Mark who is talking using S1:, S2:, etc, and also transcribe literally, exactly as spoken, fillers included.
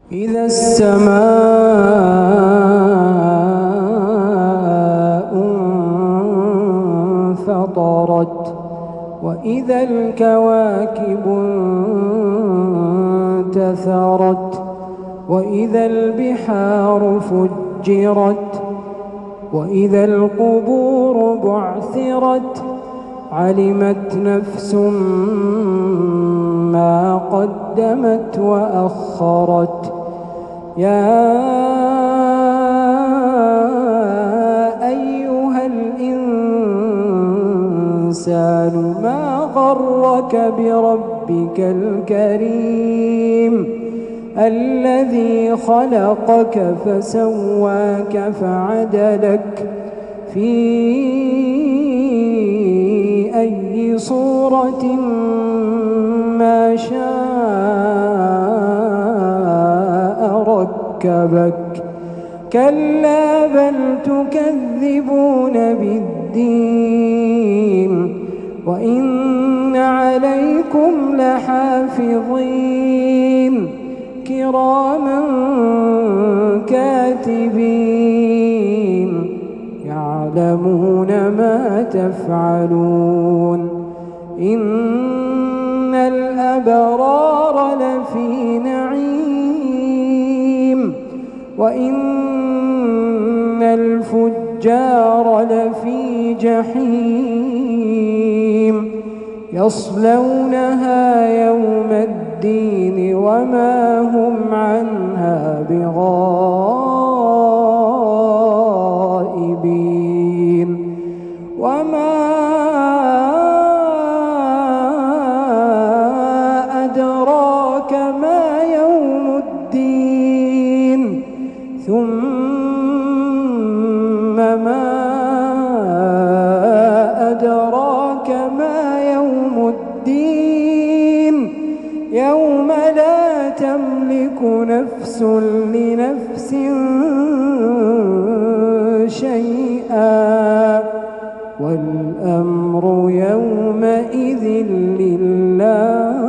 S1: إذا السماء انفطرت وإذا الكواكب انتثرت وإذا البحار فجرت وإذا القبور بعثرت علمت نفس ما قدمت وأخرت. يا أيها الإنسان ما غرك بربك الكريم الذي خلقك فسواك فعدلك في أي صورة ما شاء ركبك. كلا بل تكذبون بالدين وإن عليكم لحافظين كراما كاتبين يعلمون ما تفعلون. إن الأبرار لفي نعيم وإن الفجار لفي جحيم يصلونها يوم الدين وما هم عنها بغائبين. وما أدراك ما يوم الدين ثم ما أدراك ما يوم الدين يوم لا تملك نفس لنفس شيئا والأمر يومئذ لله.